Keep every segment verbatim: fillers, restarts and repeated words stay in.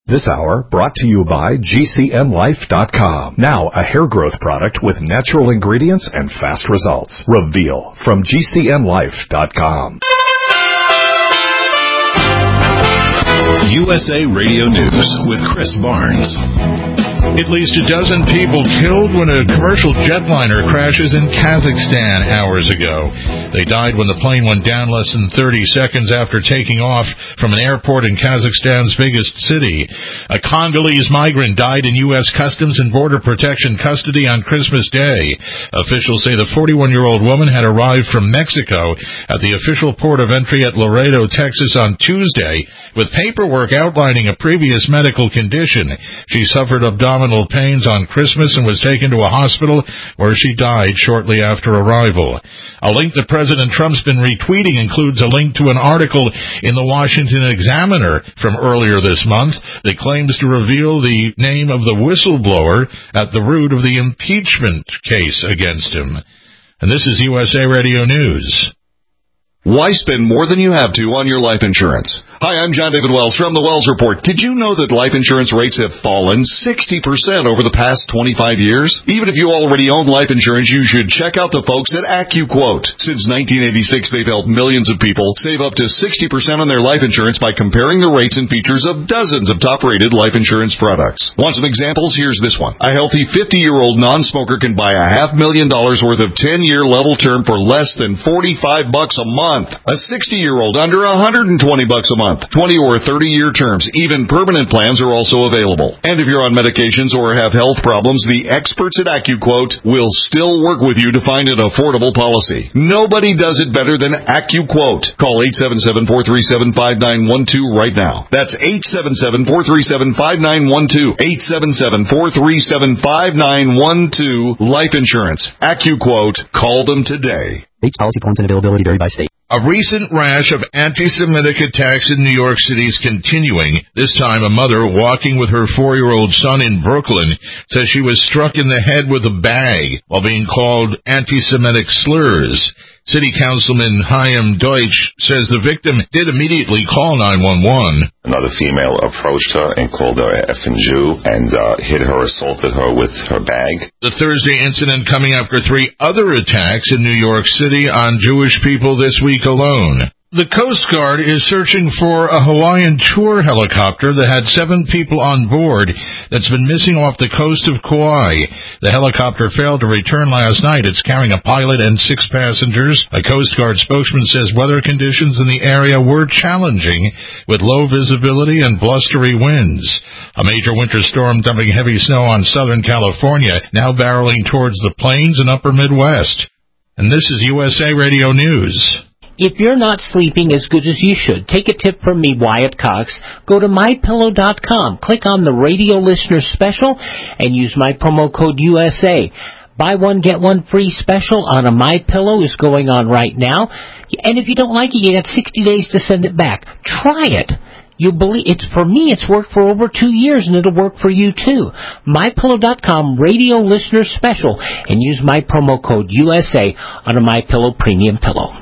This hour brought to you by G C N Life dot com. Now a hair growth product with natural ingredients and fast results. Reveal from G C N Life dot com. U S A Radio News with Chris Barnes. At least a dozen people killed when a commercial jetliner crashes in Kazakhstan hours ago. They died when the plane went down less than thirty seconds after taking off from an airport in Kazakhstan's biggest city. A Congolese migrant died in U S Customs and Border Protection custody on Christmas Day. Officials say the forty-one-year-old woman had arrived from Mexico at the official port of entry at Laredo, Texas on Tuesday with paperwork outlining a previous medical condition. She suffered abdominal pains on Christmas and was taken to a hospital where she died shortly after arrival. A link that President Trump's been retweeting includes a link to an article in the Washington Examiner from earlier this month that claims to reveal the name of the whistleblower at the root of the impeachment case against him. And this is U S A Radio News. Why spend more than you have to on your life insurance? Hi, I'm John David Wells from the Wells Report. Did you know that life insurance rates have fallen sixty percent over the past twenty-five years? Even if you already own life insurance, you should check out the folks at AccuQuote. Since nineteen eighty-six, they've helped millions of people save up to sixty percent on their life insurance by comparing the rates and features of dozens of top-rated life insurance products. Want some examples? Here's this one. A healthy fifty-year-old non-smoker can buy a half million dollars worth of ten-year level term for less than forty-five bucks a month. A sixty-year-old under one hundred twenty bucks a month. twenty or thirty-year terms. Even permanent plans are also available. And if you're on medications or have health problems, the experts at AccuQuote will still work with you to find an affordable policy. Nobody does it better than AccuQuote. Call eight seven seven, four three seven, five nine one two right now. That's eight seven seven, four three seven, five nine one two. eight seven seven, four three seven, five nine one two. Life insurance. AccuQuote. Call them today. Rates, policy forms, and availability vary by state. A recent rash of anti-Semitic attacks in New York City is continuing. This time, a mother walking with her four-year-old son in Brooklyn says she was struck in the head with a bag while being called anti-Semitic slurs. City Councilman Chaim Deutsch says the victim did immediately call nine one one. Another female approached her and called her a effing Jew and uh, hit her, assaulted her with her bag. The Thursday incident coming after three other attacks in New York City on Jewish people this week alone. The Coast Guard is searching for a Hawaiian tour helicopter that had seven people on board that's been missing off the coast of Kauai. The helicopter failed to return last night. It's carrying a pilot and six passengers. A Coast Guard spokesman says weather conditions in the area were challenging with low visibility and blustery winds. A major winter storm dumping heavy snow on Southern California, now barreling towards the plains and upper Midwest. And this is U S A Radio News. If you're not sleeping as good as you should, take a tip from me, Wyatt Cox. Go to my pillow dot com, click on the radio listener special, and use my promo code U S A. Buy one, get one free special on a MyPillow is going on right now. And if you don't like it, you got sixty days to send it back. Try it. You believe it's for me, it's worked for over two years, and it'll work for you too. my pillow dot com radio listener special, and use my promo code U S A on a MyPillow premium pillow.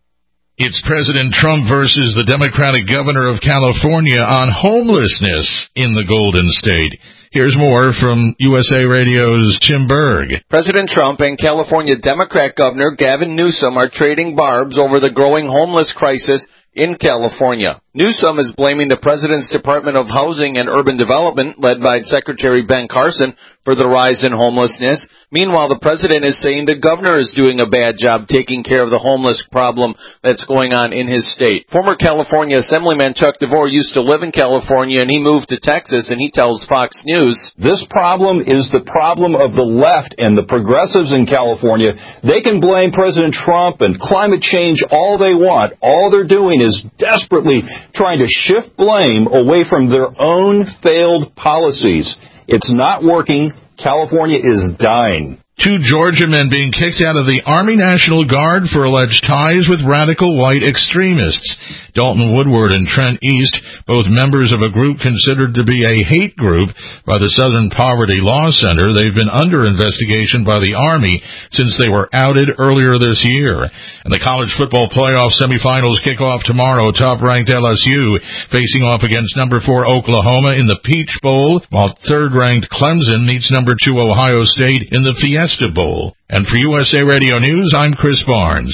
It's President Trump versus the Democratic governor of California on homelessness in the Golden State. Here's more from U S A Radio's Tim Berg. President Trump and California Democrat Governor Gavin Newsom are trading barbs over the growing homeless crisis in California. Newsom is blaming the president's Department of Housing and Urban Development, led by Secretary Ben Carson, for the rise in homelessness. Meanwhile, the president is saying the governor is doing a bad job taking care of the homeless problem that's going on in his state. Former California Assemblyman Chuck DeVore used to live in California, and he moved to Texas, and he tells Fox News, "This problem is the problem of the left and the progressives in California. They can blame President Trump and climate change all they want. All they're doing is desperately trying to shift blame away from their own failed policies. It's not working. California is dying." Two Georgia men being kicked out of the Army National Guard for alleged ties with radical white extremists. Dalton Woodward and Trent East, both members of a group considered to be a hate group by the Southern Poverty Law Center. They've been under investigation by the Army since they were outed earlier this year. And the college football playoff semifinals kick off tomorrow. Top-ranked L S U facing off against number four Oklahoma in the Peach Bowl, while third-ranked Clemson meets number two Ohio State in the Fiesta Bowl. And for U S A Radio News, I'm Chris Barnes.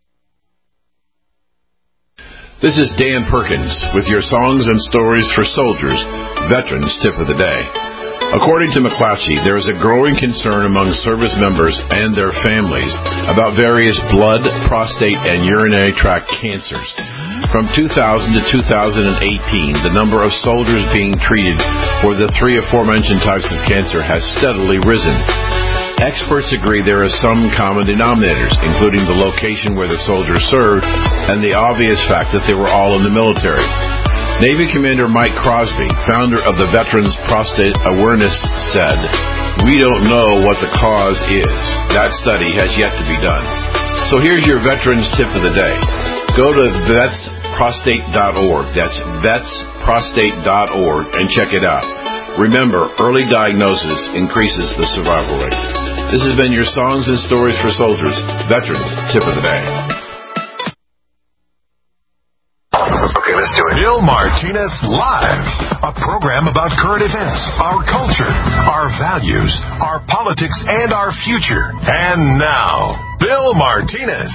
This is Dan Perkins with your Songs and Stories for Soldiers, Veterans Tip of the Day. According to McClatchy, there is a growing concern among service members and their families about various blood, prostate, and urinary tract cancers. From two thousand to two thousand eighteen, the number of soldiers being treated for the three aforementioned types of cancer has steadily risen. Experts agree there are some common denominators, including the location where the soldiers served and the obvious fact that they were all in the military. Navy Commander Mike Crosby, founder of the Veterans Prostate Awareness, said, "We don't know what the cause is. That study has yet to be done." So here's your Veterans Tip of the Day. Go to vets prostate dot org. That's vets prostate dot org and check it out. Remember, early diagnosis increases the survival rate. This has been your Songs and Stories for Soldiers, Veterans Tip of the Day. Okay, let's do it. Bill Martinez Live, a program about current events, our culture, our values, our politics, and our future. And now, Bill Martinez.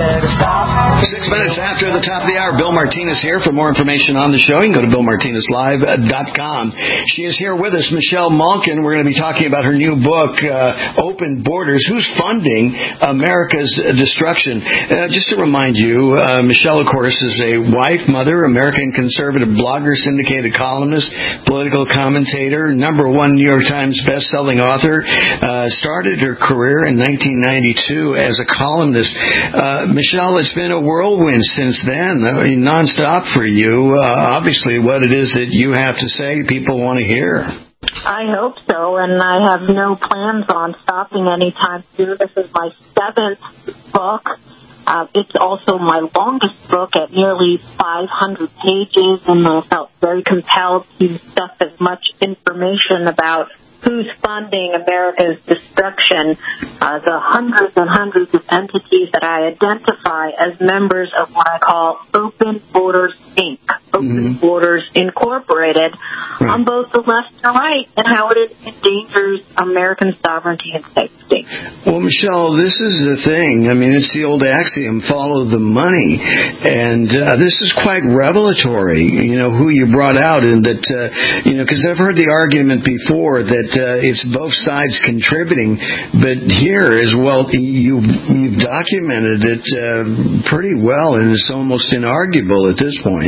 Six minutes after the top of the hour, Bill Martinez here. For more information on the show, you can go to bill martinez live dot com. She is here with us, Michelle Malkin. We're going to be talking about her new book, uh, Open Borders, Who's Funding America's Destruction. Uh, just to remind you, uh, Michelle, of course, is a wife, mother, American conservative blogger, syndicated columnist, political commentator, number one New York Times best-selling author. Uh, started her career in nineteen ninety-two as a columnist. Uh, Michelle, it's been a whirlwind since then. I mean, nonstop for you. Uh, obviously, what it is that you have to say, people want to hear. I hope so, and I have no plans on stopping anytime soon. This is my seventh book. Uh, it's also my longest book at nearly five hundred pages, and I felt very compelled to stuff as much information about who's funding America's destruction, uh, the hundreds and hundreds of entities that I identify as members of what I call Open Borders, Incorporated. Open mm-hmm. Borders Incorporated, right. On both the left and right, and how it endangers American sovereignty and safety. Well, Michelle, this is the thing. I mean, it's the old axiom, follow the money. And uh, this is quite revelatory, you know, who you brought out. And that, uh, you know, because I've heard the argument before that uh, it's both sides contributing. But here as well, you've, you've documented it uh, pretty well, and it's almost inarguable at this point.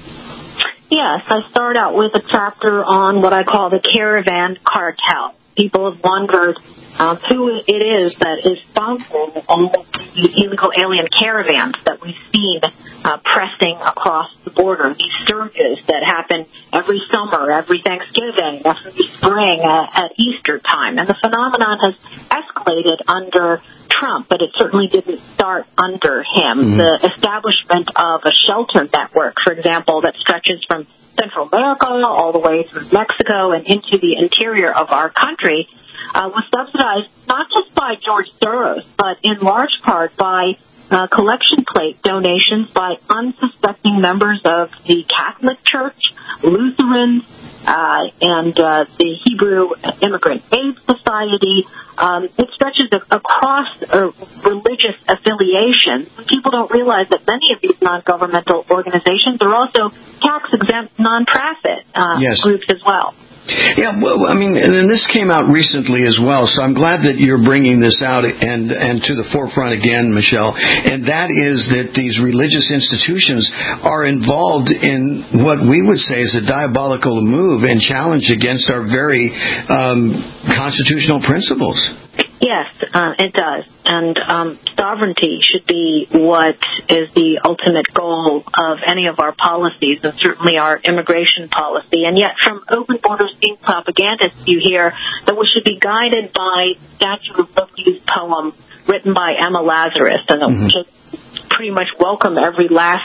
Yes, I start out with a chapter on what I call the caravan cartel. People have wondered uh, who it is that is sponsoring all of the illegal alien caravans that we've seen uh, pressing across the border, these surges that happen every summer, every Thanksgiving, every spring, uh, at Easter time. And the phenomenon has escalated under Trump, but it certainly didn't start under him. Mm-hmm. The establishment of a shelter network, for example, that stretches from Central America all the way through Mexico and into the interior of our country, uh, was subsidized not just by George Soros, but in large part by uh, collection plate donations by unsuspecting members of the Catholic Church, Lutherans, uh, and uh, the Hebrew Immigrant Aid Society. Um, it stretches across uh, religious affiliations. People don't realize that many of these non-governmental organizations are also tax-exempt nonprofit uh, yes. groups as well. Yeah, well, I mean, and this came out recently as well, so I'm glad that you're bringing this out and, and to the forefront again, Michelle, and that is that these religious institutions are involved in what we would say is a diabolical move and challenge against our very um, constitutional principles. Yes, uh, it does. And um, sovereignty should be what is the ultimate goal of any of our policies, and certainly our immigration policy. And yet from Open Borders Incorporated propagandists, you hear that we should be guided by Statue of Liberty's poem written by Emma Lazarus, and that mm-hmm. we should pretty much welcome every last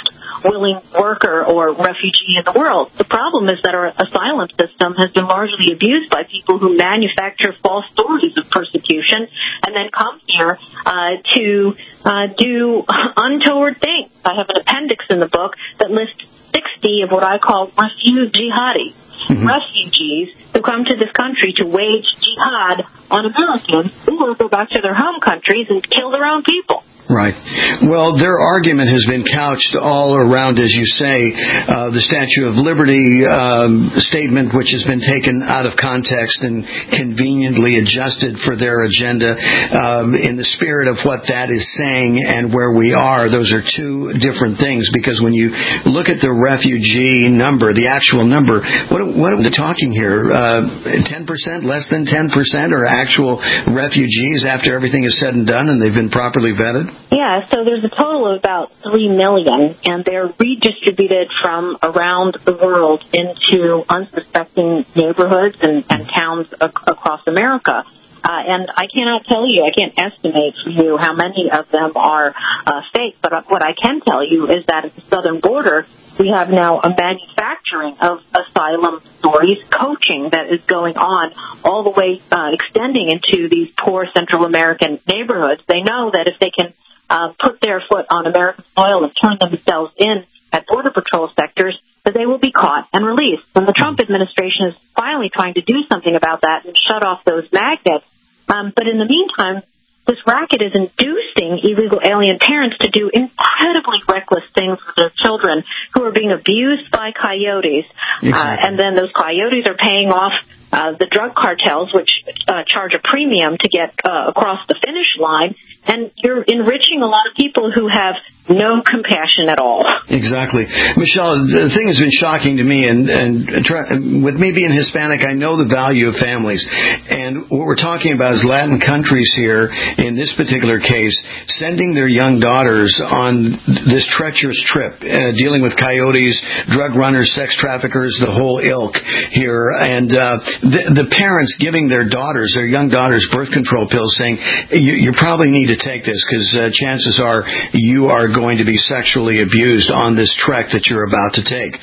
willing worker or refugee in the world. The problem is that our asylum system has been largely abused by people who manufacture false stories of persecution and then come here uh, to uh, do untoward things. I have an appendix in the book that lists sixty of what I call refugee jihadis. Mm-hmm. Refugees who come to this country to wage jihad on Americans or go back to their home countries and kill their own people. Right. Well, their argument has been couched all around, as you say, uh, the Statue of Liberty um, statement, which has been taken out of context and conveniently adjusted for their agenda. Um, in the spirit of what that is saying and where we are, those are two different things, because when you look at the refugee number, the actual number, what, what are we talking here? Uh, ten percent, less than ten percent are actual refugees after everything is said and done and they've been properly vetted? Yeah, so there's a total of about three million, and they're redistributed from around the world into unsuspecting neighborhoods and, and towns ac- across America. Uh, and I cannot tell you, I can't estimate for you how many of them are uh, fake, but what I can tell you is that at the southern border, we have now a manufacturing of asylum stories, coaching that is going on all the way uh, extending into these poor Central American neighborhoods. They know that if they can uh, put their foot on American soil and turn themselves in at Border Patrol sectors, that they will be caught and released. And the Trump administration is finally trying to do something about that and shut off those magnets. Um, but in the meantime, this racket is inducing illegal alien parents to do incredibly reckless things with their children who are being abused by coyotes. Exactly. Uh, and then those coyotes are paying off uh, the drug cartels, which uh, charge a premium to get uh, across the finish line. And you're enriching a lot of people who have no compassion at all. Exactly. Michelle, the thing has been shocking to me, and, and try, with me being Hispanic, I know the value of families. And what we're talking about is Latin countries here, in this particular case, sending their young daughters on this treacherous trip, uh, dealing with coyotes, drug runners, sex traffickers, the whole ilk here. And uh, the, the parents giving their daughters, their young daughters, birth control pills, saying, you, you probably need to take this because uh, chances are you are going to be sexually abused on this trek that you're about to take.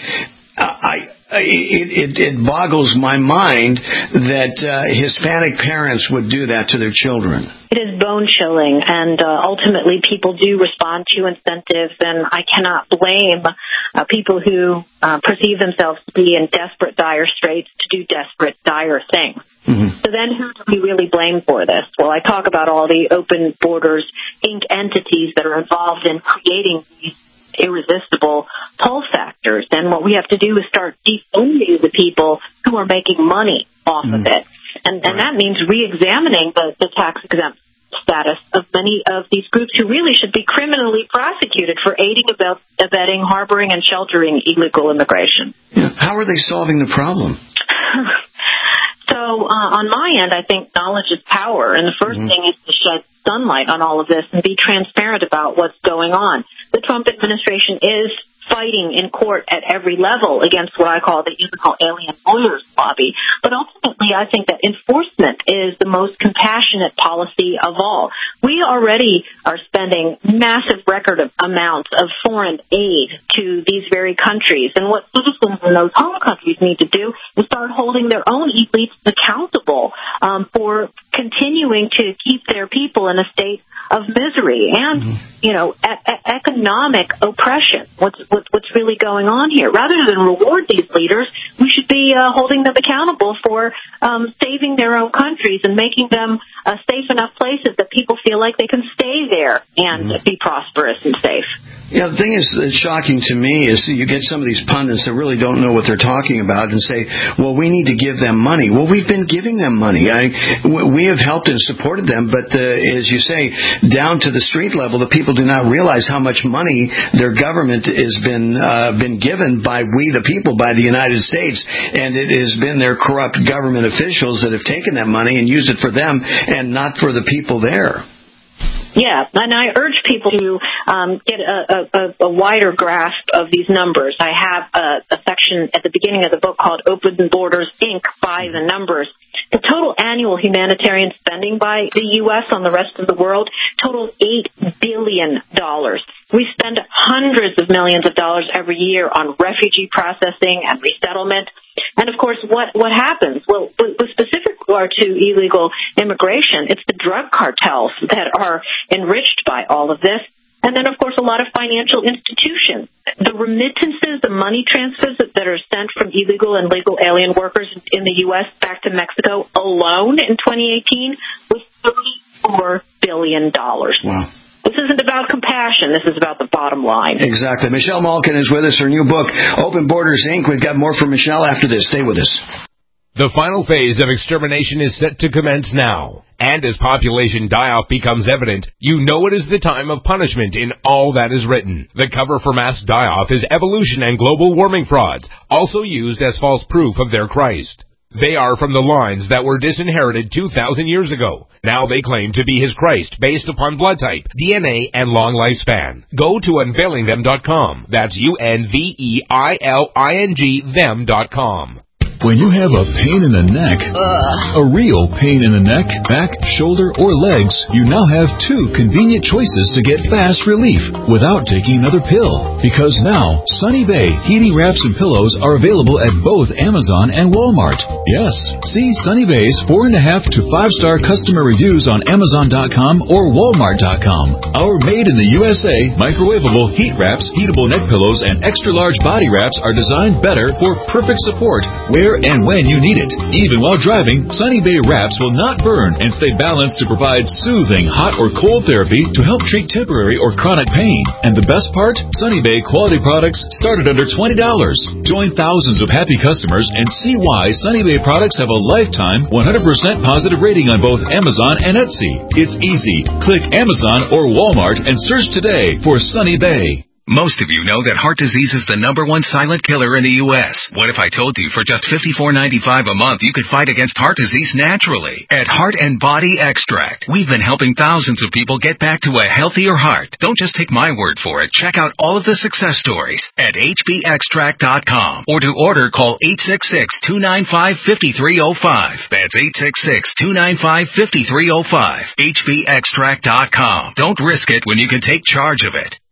I, I it, it, it boggles my mind that uh, Hispanic parents would do that to their children. It is bone-chilling, and uh, ultimately people do respond to incentives, and I cannot blame uh, people who uh, perceive themselves to be in desperate, dire straits to do desperate, dire things. Mm-hmm. So then who do we really blame for this? Well, I talk about all the Open Borders, Incorporated entities that are involved in creating these irresistible pull factors. And what we have to do is start defunding the people who are making money off mm-hmm. of it. And, and right. that means re-examining the, the tax-exempt status of many of these groups who really should be criminally prosecuted for aiding, abetting, harboring, and sheltering illegal immigration. Yeah. How are they solving the problem? So uh, on my end, I think knowledge is power, and the first mm-hmm. thing is to shed sunlight on all of this and be transparent about what's going on. The Trump administration is fighting in court at every level against what I call the illegal alien lawyers lobby. But ultimately, I think that enforcement is the most compassionate policy of all. We already are spending massive record of amounts of foreign aid to these very countries. And what citizens in those home countries need to do is start holding their own elites accountable um, for continuing to keep their people in a state of misery and, mm-hmm. you know, e- e- economic oppression. What's, what, what's really going on here? Rather than reward these leaders, we should be uh, holding them accountable for um, saving their own countries and making them uh, safe enough places that people feel like they can stay there and mm-hmm. be prosperous and safe. Yeah, the thing is that's shocking to me is you get some of these pundits that really don't know what they're talking about and say, well, we need to give them money. Well, we've been giving them money. I, we have helped and supported them, but uh, as you say, down to the street level, the people do not realize how much money their government has been uh, been given by we the people, by the United States, and it has been their corrupt government officials that have taken that money and used it for them and not for the people there. Yeah, and I urge people to um, get a, a, a wider grasp of these numbers. I have a, a section at the beginning of the book called Open Borders, Incorporated by the numbers. The total annual humanitarian spending by the U S on the rest of the world totals eight billion dollars. We spend hundreds of millions of dollars every year on refugee processing and resettlement. And, of course, what, what happens? Well, with specific regard to illegal immigration, it's the drug cartels that are enriched by all of this. And then, of course, a lot of financial institutions. The remittances, the money transfers that, that are sent from illegal and legal alien workers in the U S back to Mexico alone in twenty eighteen was thirty-four billion dollars. Wow. This isn't about compassion. This is about the bottom line. Exactly. Michelle Malkin is with us. Her new book, Open Borders, Incorporated. We've got more from Michelle after this. Stay with us. The final phase of extermination is set to commence now. And as population die-off becomes evident, you know it is the time of punishment in all that is written. The cover for mass die-off is evolution and global warming frauds, also used as false proof of their Christ. They are from the lines that were disinherited two thousand years ago. Now they claim to be his Christ based upon blood type, D N A, and long lifespan. Go to unveiling them dot com. That's U N V E I L I N G them dot com. When you have a pain in the neck, Ugh. a real pain in the neck, back, shoulder, or legs, you now have two convenient choices to get fast relief without taking another pill. Because now, Sunny Bay heating wraps and pillows are available at both Amazon and Walmart. Yes, see Sunny Bay's four and a half to five star customer reviews on Amazon dot com or Walmart dot com. Our made in the U S A microwavable heat wraps, heatable neck pillows, and extra large body wraps are designed better for perfect support where and when you need it. Even while driving, Sunny Bay wraps will not burn and stay balanced to provide soothing hot or cold therapy to help treat temporary or chronic pain. And the best part? Sunny Bay quality products start at under twenty dollars. Join thousands of happy customers and see why Sunny Bay products have a lifetime one hundred percent positive rating on both Amazon and Etsy. It's easy. Click Amazon or Walmart and search today for Sunny Bay. Most of you know that heart disease is the number one silent killer in the U S What if I told you for just fifty-four ninety-five a month you could fight against heart disease naturally? At Heart and Body Extract, we've been helping thousands of people get back to a healthier heart. Don't just take my word for it. Check out all of the success stories at H B extract dot com. Or to order, call eight six six, two nine five, five three zero five. That's eight six six, two nine five, five three zero five. H B extract dot com. Don't risk it when you can take charge of it.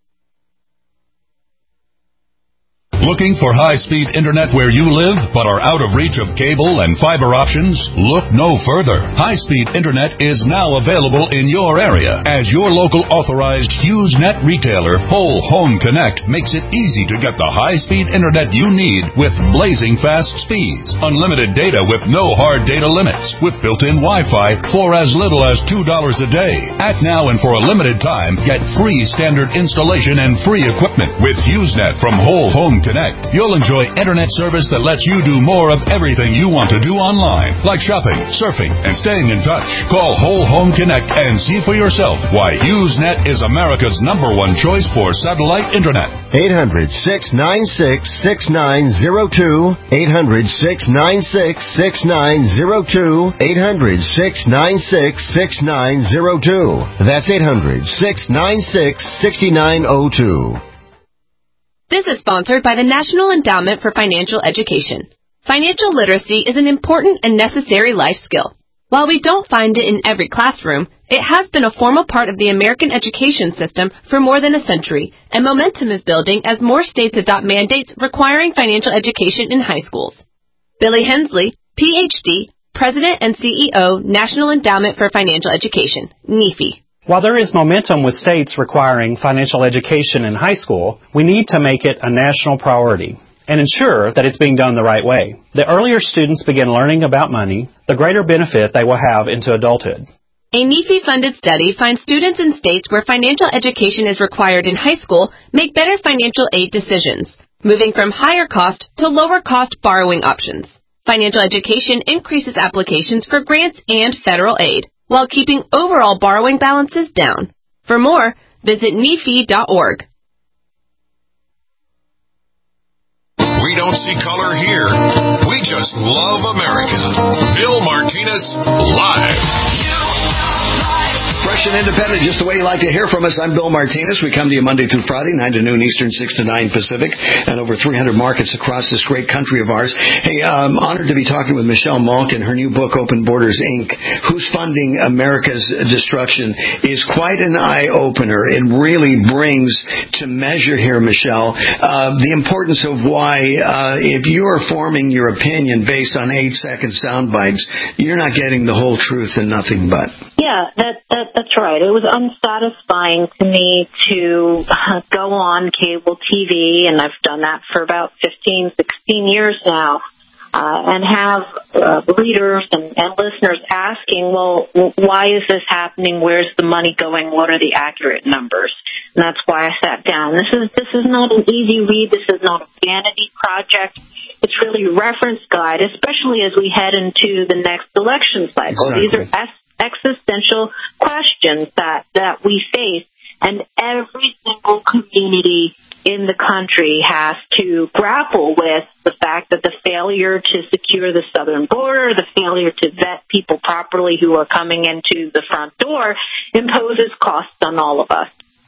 Looking for high-speed internet where you live but are out of reach of cable and fiber options? Look no further. High-speed internet is now available in your area. As your local authorized HughesNet retailer, Whole Home Connect makes it easy to get the high-speed internet you need with blazing fast speeds. Unlimited data with no hard data limits. With built-in Wi-Fi for as little as two dollars a day. Act now and for a limited time, get free standard installation and free equipment with HughesNet from Whole Home Connect. Connect. You'll enjoy internet service that lets you do more of everything you want to do online, like shopping, surfing, and staying in touch. Call Whole Home Connect and see for yourself why HughesNet is America's number one choice for satellite internet. eight hundred, six nine six, six nine zero two. eight hundred, six nine six, six nine zero two. eight hundred, six nine six, six nine zero two. That's eight hundred, six nine six, six nine zero two. This is sponsored by the National Endowment for Financial Education. Financial literacy is an important and necessary life skill. While we don't find it in every classroom, it has been a formal part of the American education system for more than a century, and momentum is building as more states adopt mandates requiring financial education in high schools. Billy Hensley, P H D, President and C E O, National Endowment for Financial Education, N E F I. While there is momentum with states requiring financial education in high school, we need to make it a national priority and ensure that it's being done the right way. The earlier students begin learning about money, the greater benefit they will have into adulthood. A N E F I-funded study finds students in states where financial education is required in high school make better financial aid decisions, moving from higher cost to lower cost borrowing options. Financial education increases applications for grants and federal aid, while keeping overall borrowing balances down. For more, visit N E F I dot org. We don't see color here. We just love America. Bill Martinez, live. Fresh and independent, just the way you like to hear from us. I'm Bill Martinez. We come to you Monday through Friday, nine to noon Eastern, six to nine Pacific, and over three hundred markets across this great country of ours. Hey, I'm honored to be talking with Michelle Malkin. Her new book, Open Borders, Incorporated, Who's Funding America's Destruction, is quite an eye-opener. It really brings to measure here, Michelle, uh, the importance of why uh, if you are forming your opinion based on eight-second sound bites, you're not getting the whole truth and nothing but. Yeah, that, that that's right. It was unsatisfying to me to uh, go on cable T V, and I've done that for about fifteen, sixteen years now, uh, and have uh, readers and, and listeners asking, well, why is this happening? Where's the money going? What are the accurate numbers? And that's why I sat down. This is this is not an easy read. This is not a vanity project. It's really a reference guide, especially as we head into the next election cycle. Exactly. These are es- existential questions that, that we face, and every single community in the country has to grapple with the fact that the failure to secure the southern border, the failure to vet people properly who are coming into the front door, imposes costs on all of us.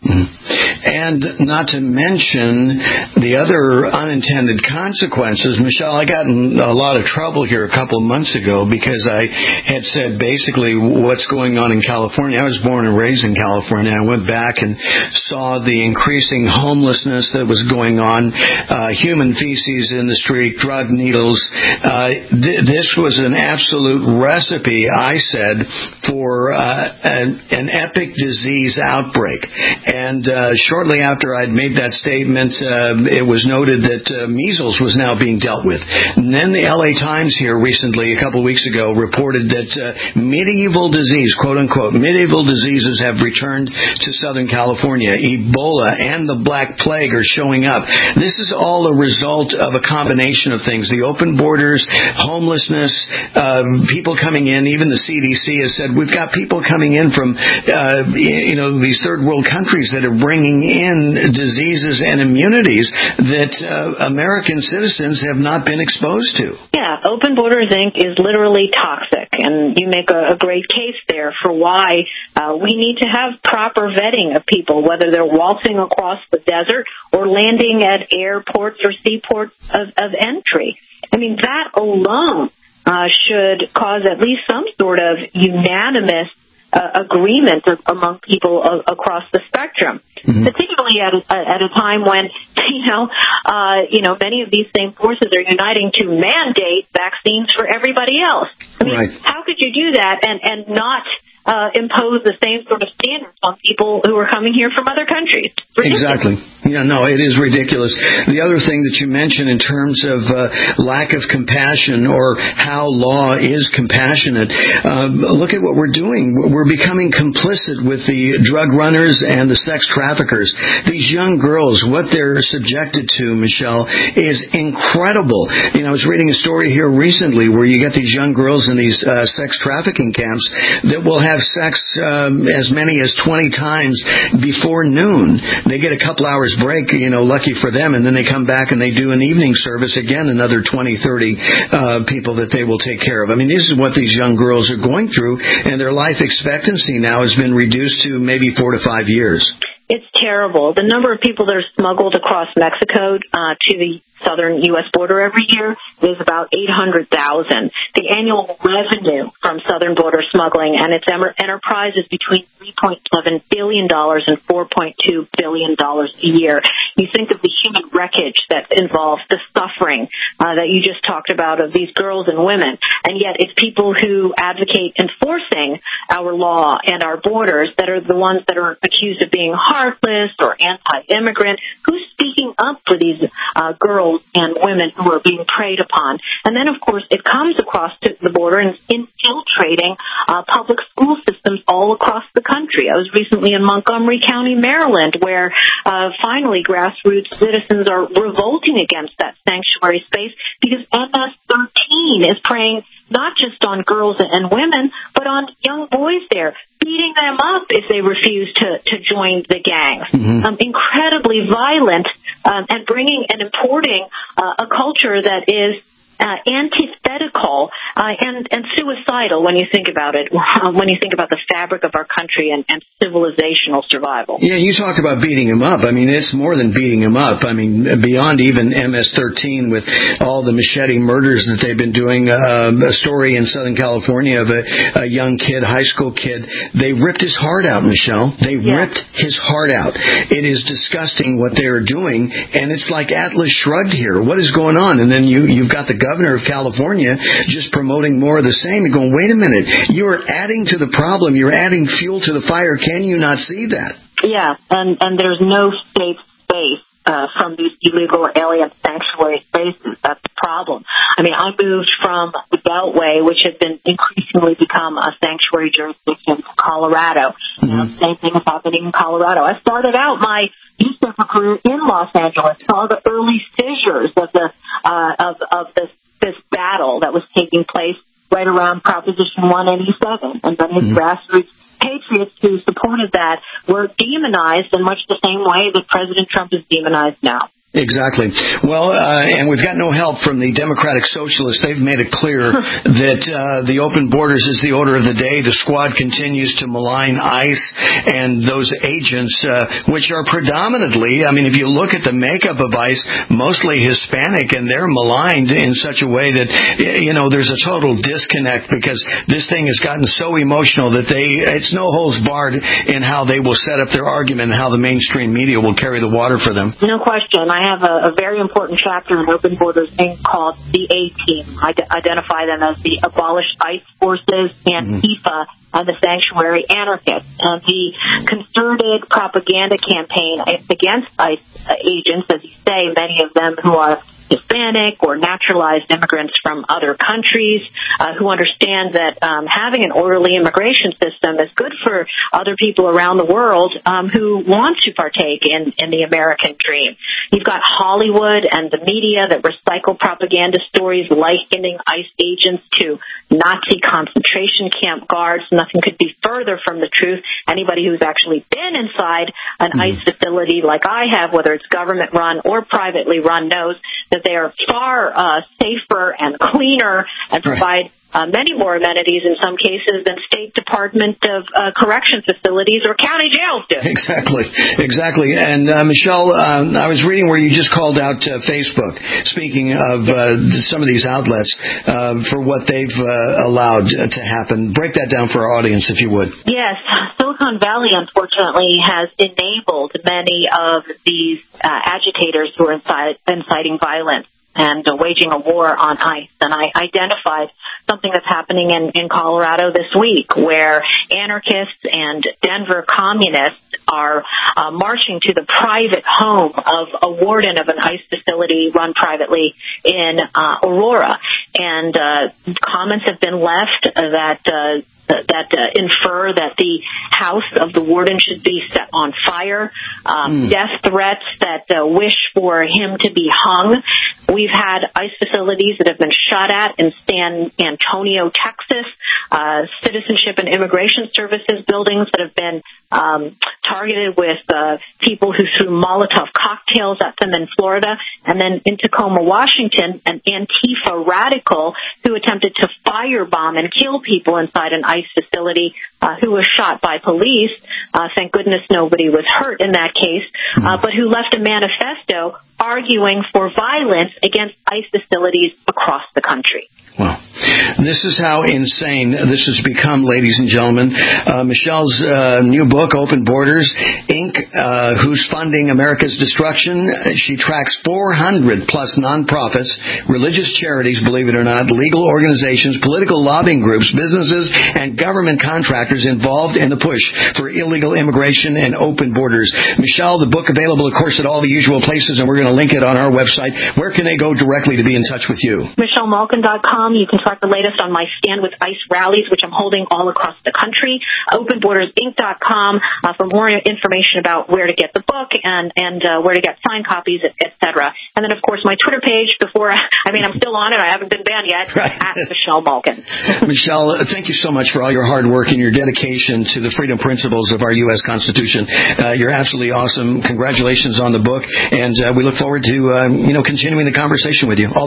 And not to mention the other unintended consequences. Michelle, I got in a lot of trouble here a couple of months ago because I had said basically what's going on in California. I was born and raised in California. I went back and saw the increasing homelessness that was going on, uh, human feces in the street, drug needles. Uh, th- this was an absolute recipe, I said, for uh, an, an epic disease outbreak. And uh, shortly after I'd made that statement, uh, it was noted that uh, measles was now being dealt with. And then the L A Times here recently, a couple of weeks ago, reported that uh, medieval disease, quote-unquote, medieval diseases have returned to Southern California. Ebola and the Black Plague are showing up. This is all a result of a combination of things. The open borders, homelessness, uh, people coming in. Even the C D C has said we've got people coming in from, uh, you know, these third world countries that are bringing in diseases and immunities that uh, American citizens have not been exposed to. Yeah, Open Borders, Incorporated is literally toxic, and you make a, a great case there for why uh, we need to have proper vetting of people, whether they're waltzing across the desert or landing at airports or seaports of, of entry. I mean, that alone uh, should cause at least some sort of unanimous Uh, agreement of, among people uh, across the spectrum, mm-hmm. particularly at a, at a time when, you know, uh, you know, many of these same forces are uniting to mandate vaccines for everybody else. I mean, right. How could you do that and, and not uh, impose the same sort of standards on people who are coming here from other countries? Exactly. Yeah, no, it is ridiculous. The other thing that you mentioned in terms of uh, lack of compassion or how law is compassionate, uh, look at what we're doing. We're becoming complicit with the drug runners and the sex traffickers. These young girls, what they're subjected to, Michelle, is incredible. You know, I was reading a story here recently where you get these young girls in these uh, sex trafficking camps that will have sex um, as many as twenty times before noon. They get a couple hours break, you know, lucky for them, and then they come back and they do an evening service again, another twenty, thirty uh, people that they will take care of. I mean, this is what these young girls are going through, and their life expectancy now has been reduced to maybe four to five years. It's terrible. The number of people that are smuggled across Mexico uh, to the southern U S border every year is about eight hundred thousand. The annual revenue from southern border smuggling and its enterprise is between three point seven billion dollars and four point two billion dollars a year. You think of the human wreckage that involves the suffering uh, that you just talked about of these girls and women, and yet it's people who advocate enforcing our law and our borders that are the ones that are accused of being heartless or anti-immigrant. Who's speaking up for these uh, girls and women who are being preyed upon? And then, of course, it comes across to the border and infiltrating uh, public school systems all across the country. I was recently in Montgomery County, Maryland, where uh, finally grassroots citizens are revolting against that sanctuary space because M S thirteen is preying not just on girls and women, but on young boys there, beating them up if they refuse to, to join the gangs. Mm-hmm. Um, incredibly violent, um, and bringing and importing uh, a culture that is uh, antithetical uh, Uh, and, and suicidal when you think about it, when you think about the fabric of our country and, and civilizational survival. Yeah, you talk about beating him up. I mean, it's more than beating him up. I mean, beyond even M S thirteen with all the machete murders that they've been doing. Uh, a story in Southern California of a, a young kid, high school kid. They ripped his heart out, Michelle. They yeah. ripped his heart out. It is disgusting what they are doing, and it's like Atlas Shrugged here. What is going on? And then you, you've got the governor of California just promoting more of the same and going, wait a minute, you are adding to the problem. You're adding fuel to the fire. Can you not see that? Yeah, and, and there's no safe space uh, from these illegal alien sanctuary spaces. That's the problem. I mean, I moved from the Beltway, which had been increasingly become a sanctuary jurisdiction, to Colorado. Mm-hmm. Now, the same thing is happening in Colorado. I started out my newspaper career in Los Angeles, saw the early fissures of the uh, of of this this battle that was taking place right around Proposition one eighty-seven, and then his mm-hmm. grassroots patriots who supported that were demonized in much the same way that President Trump is demonized now. Exactly. Well, uh, and we've got no help from the Democratic Socialists. They've made it clear that uh, the open borders is the order of the day. The squad continues to malign ICE and those agents, uh, which are predominantly, I mean, if you look at the makeup of ICE, mostly Hispanic, and they're maligned in such a way that, you know, there's a total disconnect because this thing has gotten so emotional that they, it's no holds barred in how they will set up their argument and how the mainstream media will carry the water for them. No question. I I have a, a very important chapter in Open Borders Incorporated called the A-Team. I d- identify them as the abolished ICE forces, Antifa, mm-hmm. and the sanctuary anarchists. And the concerted propaganda campaign against ICE agents, as you say, many of them who are Hispanic or naturalized immigrants from other countries uh, who understand that um, having an orderly immigration system is good for other people around the world um, who want to partake in, in the American dream. You've got Hollywood and the media that recycle propaganda stories likening ICE agents to Nazi concentration camp guards. Nothing could be further from the truth. Anybody who's actually been inside an mm-hmm. ICE facility like I have, whether it's government-run or privately run, knows that they are far uh, safer and cleaner and provide uh, many more amenities in some cases than State Department of uh, Correction facilities or county jails do. Exactly, exactly. And uh, Michelle, um, I was reading where you just called out uh, Facebook, speaking of uh, some of these outlets, uh, for what they've uh, allowed to happen. Break that down for our audience, if you would. Yes. Silicon Valley, unfortunately, has enabled many of these uh, agitators who are incite- inciting violence and uh, waging a war on ICE. And I identified something that's happening in, in Colorado this week where anarchists and Denver communists are uh, marching to the private home of a warden of an ICE facility run privately in uh, Aurora. And uh, comments have been left that uh, that uh, infer that the house of the warden should be set on fire, um, mm. death threats that uh, wish for him to be hung. We've had ICE facilities that have been shot at in San Antonio, Texas, uh, Citizenship and Immigration Services buildings that have been um, targeted with uh, people who threw Molotov cocktails at them in Florida. And then in Tacoma, Washington, an Antifa radical who attempted to firebomb and kill people inside an ICE facility uh, who was shot by police. Uh, thank goodness nobody was hurt in that case, uh, but who left a manifesto arguing for violence against ICE facilities across the country. Wow. This is how insane this has become, ladies and gentlemen. Uh, Michelle's uh, new book, Open Borders, Incorporated, uh, who's funding America's destruction. She tracks four hundred plus nonprofits, religious charities, believe it or not, legal organizations, political lobbying groups, businesses, and government contractors involved in the push for illegal immigration and open borders. Michelle, the book available, of course, at all the usual places, and we're going to link it on our website. Where can they go directly to be in touch with you? Michelle Malkin dot com. You can track the latest on my Stand with ICE rallies, which I'm holding all across the country. Open Borders Inc dot com uh, for more information about where to get the book and and uh, where to get signed copies, et cetera. And then, of course, my Twitter page. Before I, I mean, I'm still on it. I haven't been banned yet. Right. At Michelle Malkin. Michelle, thank you so much for all your hard work and your dedication to the freedom principles of our U S Constitution. Uh, you're absolutely awesome. Congratulations on the book, and uh, we look forward to uh, you know continuing the conversation with you. All the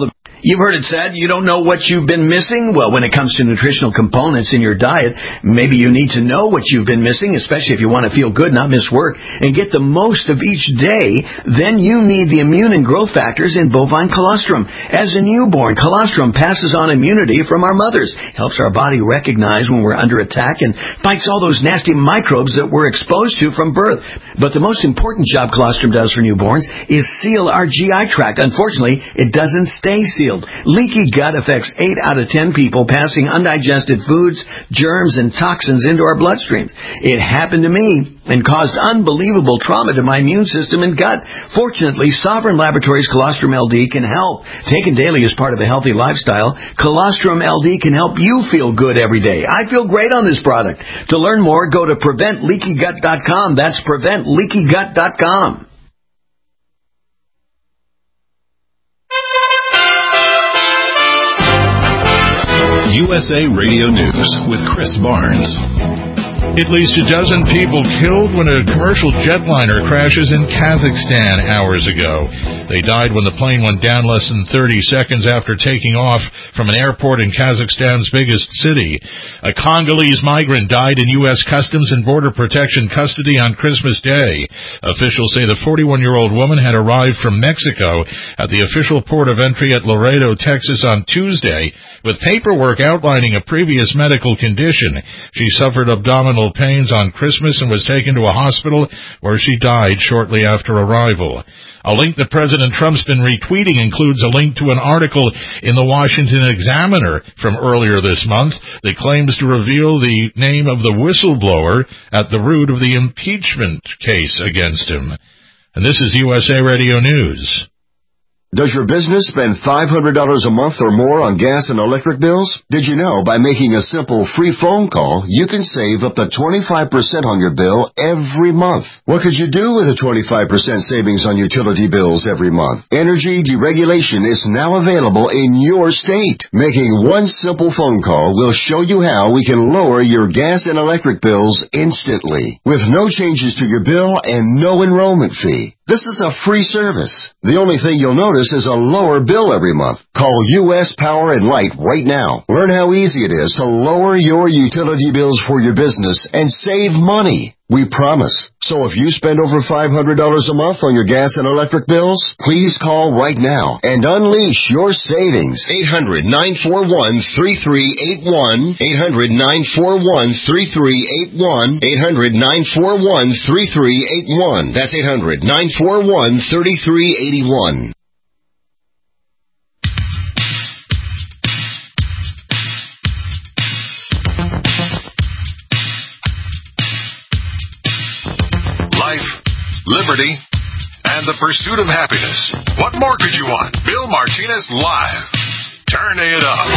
You've heard it said, you don't know what you've been missing? Well, when it comes to nutritional components in your diet, maybe you need to know what you've been missing, especially if you want to feel good, not miss work, and get the most of each day. Then you need the immune and growth factors in bovine colostrum. As a newborn, colostrum passes on immunity from our mothers, helps our body recognize when we're under attack, and fights all those nasty microbes that we're exposed to from birth. But the most important job colostrum does for newborns is seal our G I tract. Unfortunately, it doesn't stay sealed. Leaky gut affects eight out of ten people, passing undigested foods, germs, and toxins into our bloodstreams. It happened to me and caused unbelievable trauma to my immune system and gut. Fortunately, Sovereign Laboratories Colostrum L D can help. Taken daily as part of a healthy lifestyle, Colostrum L D can help you feel good every day. I feel great on this product. To learn more, go to prevent leaky gut dot com. That's prevent leaky gut dot com. U S A Radio News with Chris Barnes. At least a dozen people killed when a commercial jetliner crashes in Kazakhstan hours ago. They died when the plane went down less than thirty seconds after taking off from an airport in Kazakhstan's biggest city. A Congolese migrant died in U S Customs and Border Protection custody on Christmas Day. Officials say the forty-one-year-old woman had arrived from Mexico at the official port of entry at Laredo, Texas on Tuesday with paperwork outlining a previous medical condition. She suffered abdominal pains on Christmas and was taken to a hospital where she died shortly after arrival. A link that President Trump's been retweeting includes a link to an article in the Washington Examiner from earlier this month that claims to reveal the name of the whistleblower at the root of the impeachment case against him. And this is U S A Radio News. Does your business spend five hundred dollars a month or more on gas and electric bills? Did you know by making a simple free phone call, you can save up to twenty-five percent on your bill every month? What could you do with a twenty-five percent savings on utility bills every month? Energy deregulation is now available in your state. Making one simple phone call will show you how we can lower your gas and electric bills instantly, with no changes to your bill and no enrollment fee. This is a free service. The only thing you'll notice is a lower bill every month. Call U S Power and Light right now. Learn how easy it is to lower your utility bills for your business and save money. We promise. So if you spend over five hundred dollars a month on your gas and electric bills, please call right now and unleash your savings. eight hundred, nine four one, three three eight one. eight hundred, nine four one, three three eight one. eight hundred, nine four one, three three eight one. That's eight hundred, nine four one, three three eight one. Liberty, and the pursuit of happiness. What more could you want? Bill Martinez Live. Turn it up.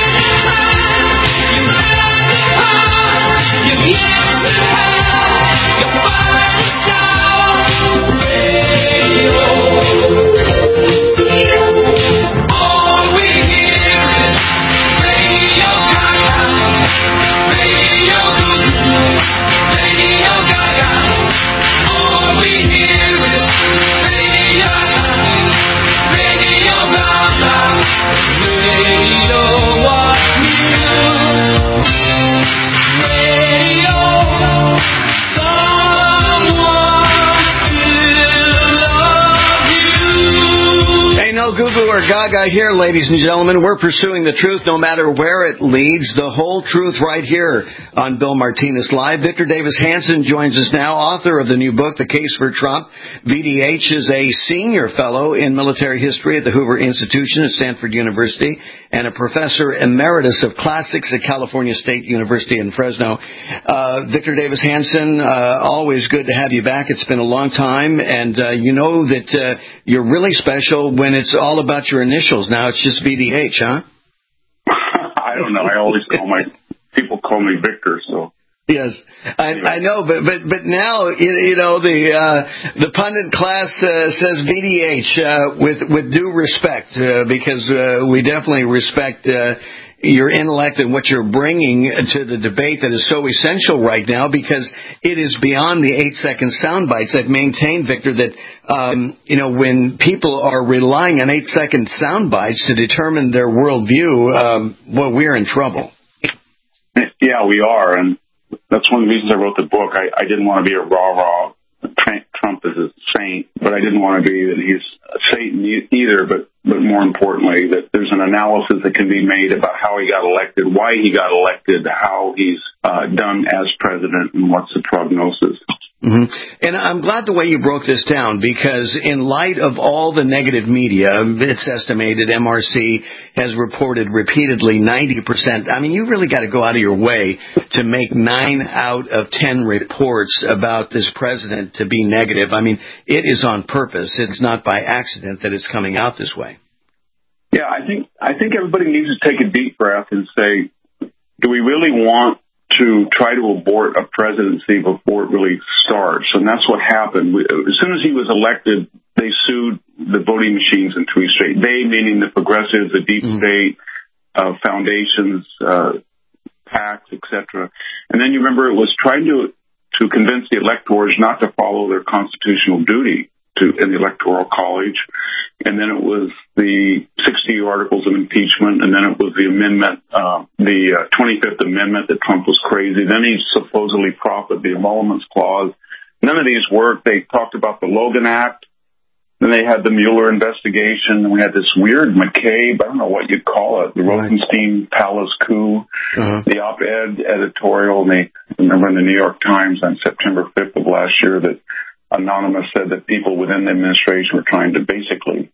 All we hear is Radio Gaga. Radio Gaga. Radio Gaga. All we hear is Radio Gaga. Radio Gaga. Radio what's new. Radio. Goo Goo or Gaga here, ladies and gentlemen. We're pursuing the truth no matter where it leads. The whole truth right here on Bill Martinez Live. Victor Davis Hanson joins us now, author of the new book, The Case for Trump. V D H is a senior fellow in military history at the Hoover Institution at Stanford University and a professor emeritus of classics at California State University in Fresno. Uh, Victor Davis Hanson, uh, always good to have you back. It's been a long time, and uh, you know that uh, you're really special when it's all about your initials. Now it's just V D H, huh? I don't know. I always call my people call me Victor, so. Yes, I, I know, but but but now you, you know the uh, the pundit class uh, says V D H uh, with with due respect uh, because uh, we definitely respect uh, your intellect and what you're bringing to the debate that is so essential right now, because it is beyond the eight-second sound bites. I've maintained, Victor, that um, you know, when people are relying on eight-second sound bites to determine their worldview, um, well, we're in trouble. Yeah, we are, and that's one of the reasons I wrote the book. I, I didn't want to be a rah-rah. Trump is a saint, but I didn't want to be that he's a Satan either, but, but more importantly, that there's an analysis that can be made about how he got elected, why he got elected, how he's uh, done as president, and what's the prognosis. Mm-hmm. And I'm glad the way you broke this down, because in light of all the negative media, it's estimated M R C has reported repeatedly ninety percent. I mean, you really got to go out of your way to make nine out of ten reports about this president to be negative. I mean, it is on purpose. It's not by accident that it's coming out this way. Yeah, I think I think everybody needs to take a deep breath and say, do we really want to try to abort a presidency before it really starts? And that's what happened. We, as soon as he was elected, they sued the voting machines in three states. They, meaning the progressives, the deep mm-hmm. state, uh, foundations, uh, PACs, et cetera. And then you remember it was trying to to convince the electors not to follow their constitutional duty to in the Electoral College. And then it was the sixty articles of impeachment, and then it was the amendment, uh, the uh, twenty-fifth Amendment that Trump was crazy. Then he supposedly profited the Emoluments Clause. None of these worked. They talked about the Logan Act. Then they had the Mueller investigation. And we had this weird McCabe, I don't know what you'd call it, the Rosenstein Palace coup, uh-huh. the op-ed editorial. And they, I remember in the New York Times on September fifth of last year that Anonymous said that people within the administration were trying to basically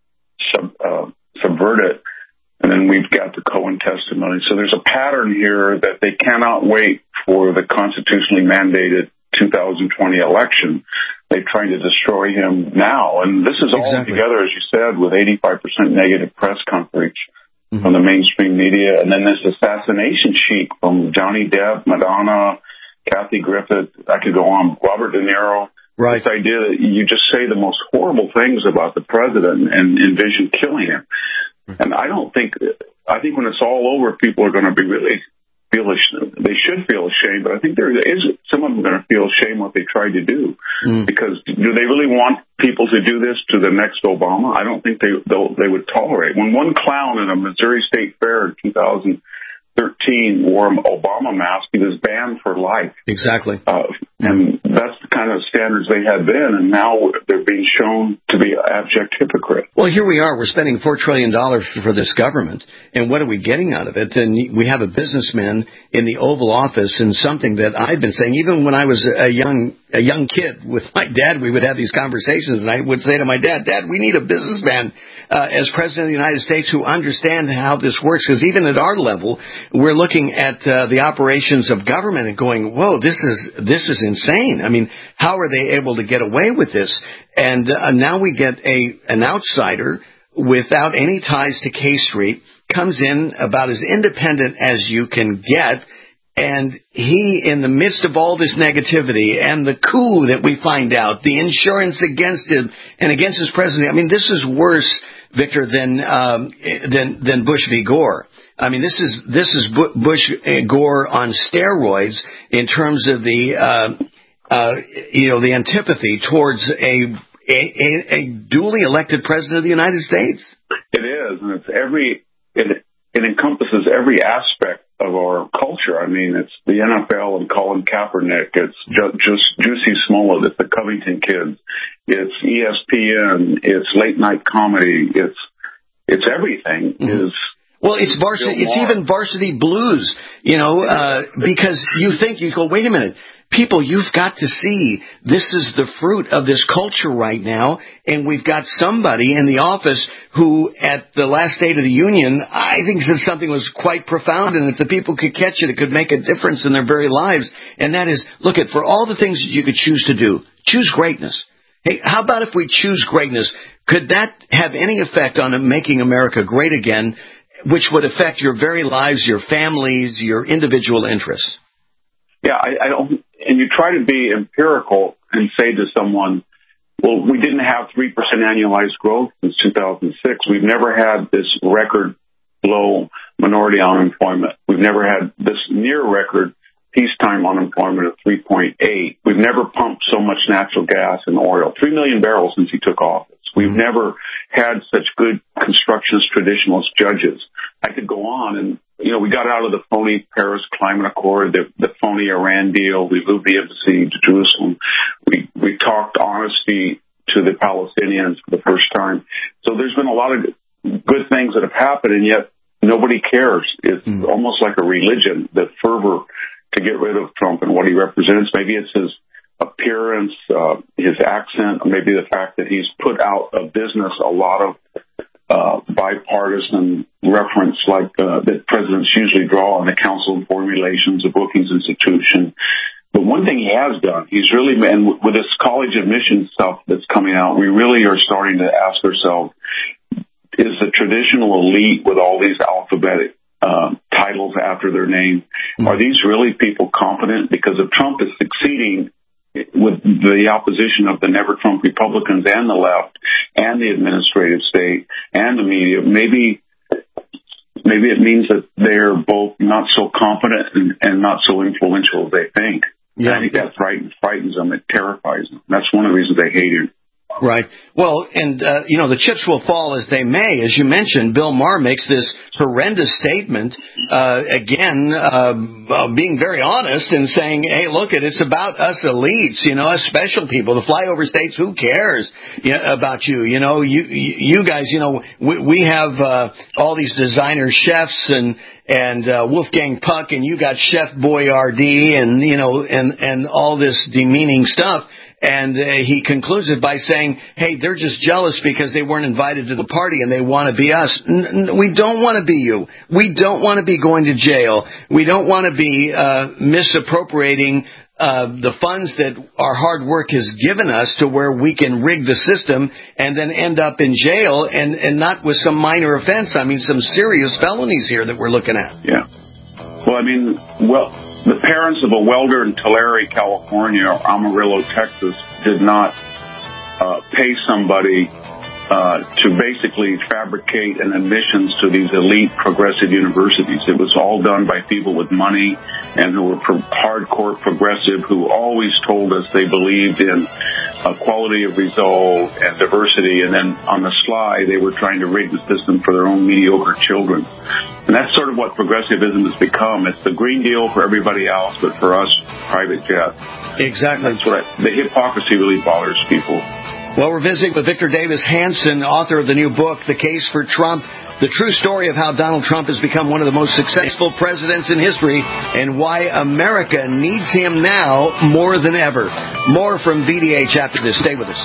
sub, uh, subvert it. And then we've got the Cohen testimony. So there's a pattern here that they cannot wait for the constitutionally mandated two thousand twenty election. They're trying to destroy him now. And this is all exactly. together, as you said, with eighty-five percent negative press coverage mm-hmm. from the mainstream media. And then this assassination sheet from Johnny Depp, Madonna, Kathy Griffith. I could go on, Robert De Niro. Right. This idea that you just say the most horrible things about the president and envision killing him. And I don't think, I think when it's all over, people are going to be really feel ashamed. They should feel ashamed, but I think there is, some of them are going to feel ashamed what they tried to do. Mm. Because do they really want people to do this to the next Obama? I don't think they they would tolerate. When one clown in a Missouri State Fair in two thousand thirteen wore an Obama mask, he was banned for life. Exactly. Uh, and that's the kind of standards they had then, and now they're being shown to be abject hypocrites. Well, here we are. We're spending four trillion dollars for this government, and what are we getting out of it? And we have a businessman in the Oval Office, and something that I've been saying, even when I was a young a young kid with my dad, we would have these conversations, and I would say to my dad, Dad, we need a businessman uh, as President of the United States who understands how this works, because even at our level, we're looking at uh, the operations of government and going, whoa, this is this is insane. I mean, how are they able to get away with this? And uh, now we get a an outsider without any ties to K Street, comes in about as independent as you can get, and he, in the midst of all this negativity and the coup that we find out, the insurance against him and against his president, I mean, this is worse, Victor, than um, than than Bush v. Gore. I mean, this is this is Bush Gore on steroids in terms of the uh, uh, you know the antipathy towards a, a a duly elected president of the United States. It is, and it's every it it encompasses every aspect of our culture. I mean, it's the N F L and Colin Kaepernick. It's ju- just Juicy Smollett. It's the Covington kids. It's E S P N. It's late night comedy. It's it's everything. Mm-hmm. Is Well, it's varsity. It's even Varsity Blues, you know, uh, because you think, you go, wait a minute, people, you've got to see this is the fruit of this culture right now, and we've got somebody in the office who, at the last State of the Union, I think said something was quite profound, and if the people could catch it, it could make a difference in their very lives, and that is, look at, for all the things that you could choose to do, choose greatness. Hey, how about if we choose greatness? Could that have any effect on making America great again, which would affect your very lives, your families, your individual interests? Yeah, I, I don't. And you try to be empirical and say to someone, well, we didn't have three percent annualized growth since two thousand six. We've never had this record low minority unemployment. We've never had this near record peacetime unemployment of three point eight. We've never pumped so much natural gas and oil, three million barrels since he took office. We've never had such good constructionist, traditionalist judges. I could go on, and, you know, we got out of the phony Paris Climate Accord, the, the phony Iran deal. We moved the embassy to Jerusalem. We, we talked honesty to the Palestinians for the first time. So there's been a lot of good things that have happened, and yet nobody cares. It's mm. almost like a religion, the fervor to get rid of Trump and what he represents. Maybe it's his appearance, uh, his accent, or maybe the fact that he's put out of business a lot of uh, bipartisan reference like uh, that presidents usually draw on the Council on Foreign Relations, the Brookings Institution. But one thing he has done, he's really, and with this college admission stuff that's coming out, we really are starting to ask ourselves, is the traditional elite with all these alphabetic uh, titles after their name, are these really people competent? Because if Trump is succeeding with the opposition of the Never Trump Republicans and the left and the administrative state and the media, maybe maybe it means that they're both not so competent and, and not so influential as they think. Yeah. I think that frightens, frightens them. It terrifies them. That's one of the reasons they hate him. Right. Well, and, uh, you know, the chips will fall as they may. As you mentioned, Bill Maher makes this horrendous statement, uh, again, uh, uh, being very honest and saying, hey, look, it, it's about us elites, you know, us special people, the flyover states, who cares you know, about you? You know, you, you guys, you know, we, we have uh, all these designer chefs and, and uh, Wolfgang Puck, and you got Chef Boyardee and, you know, and, and all this demeaning stuff. And uh, he concludes it by saying, hey, they're just jealous because they weren't invited to the party and they want to be us. N- n- we don't want to be you. We don't want to be going to jail. We don't want to be uh, misappropriating uh, the funds that our hard work has given us to where we can rig the system and then end up in jail, and, and not with some minor offense. I mean, some serious felonies here that we're looking at. Yeah. Well, I mean, well... the parents of a welder in Tulare, California, or Amarillo, Texas, did not uh, pay somebody uh, to basically fabricate an admissions to these elite progressive universities. It was all done by people with money and who were pro- hardcore progressive, who always told us they believed in uh, quality of result and diversity, and then on the sly, they were trying to rig the system for their own mediocre children. And that's sort of what progressivism has become. It's the Green Deal for everybody else, but for us, private jet. Exactly. That's what I, the hypocrisy really bothers people. Well, we're visiting with Victor Davis Hanson, author of the new book, The Case for Trump, the true story of how Donald Trump has become one of the most successful presidents in history and why America needs him now more than ever. More from V D H after this. Stay with us.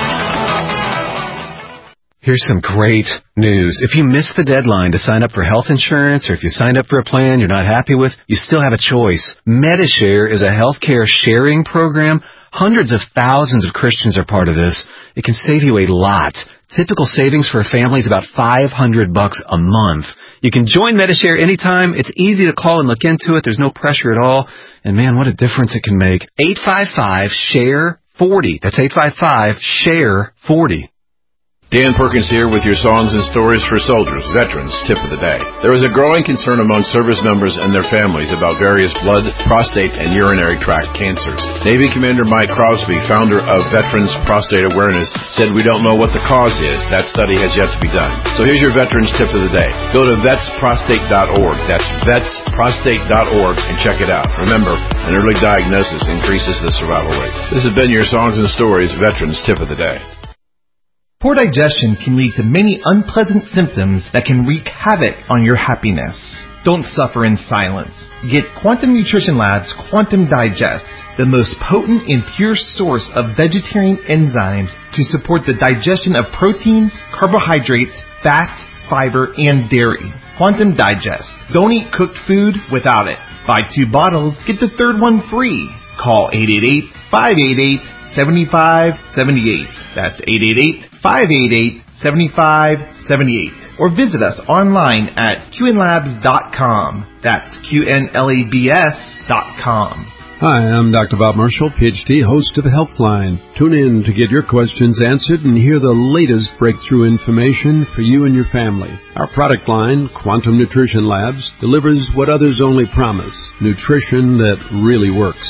Here's some great news. If you missed the deadline to sign up for health insurance, or if you signed up for a plan you're not happy with, you still have a choice. Medishare is a healthcare sharing program. Hundreds of thousands of Christians are part of this. It can save you a lot. Typical savings for a family is about five hundred bucks a month. You can join Medishare anytime. It's easy to call and look into it. There's no pressure at all. And man, what a difference it can make. eight five five, S H A R E, forty. That's eight five five, S H A R E, forty. Dan Perkins here with your songs and stories for soldiers, veterans, tip of the day. There is a growing concern among service members and their families about various blood, prostate, and urinary tract cancers. Navy Commander Mike Crosby, founder of Veterans Prostate Awareness, said we don't know what the cause is. That study has yet to be done. So here's your veterans tip of the day. Go to vets prostate dot org. That's vets prostate dot org and check it out. Remember, an early diagnosis increases the survival rate. This has been your songs and stories, veterans tip of the day. Poor digestion can lead to many unpleasant symptoms that can wreak havoc on your happiness. Don't suffer in silence. Get Quantum Nutrition Lab's Quantum Digest, the most potent and pure source of vegetarian enzymes to support the digestion of proteins, carbohydrates, fats, fiber, and dairy. Quantum Digest. Don't eat cooked food without it. Buy two bottles, get the third one free. Call eight eight eight, five eight eight, seven five seven eight. That's eight eight eight, five eight eight, seven five seven eight. Or visit us online at Q N labs dot com. That's Q N L A B S dot com. Hi, I'm Doctor Bob Marshall, P H D, host of Healthline. Tune in to get your questions answered and hear the latest breakthrough information for you and your family. Our product line, Quantum Nutrition Labs, delivers what others only promise, nutrition that really works.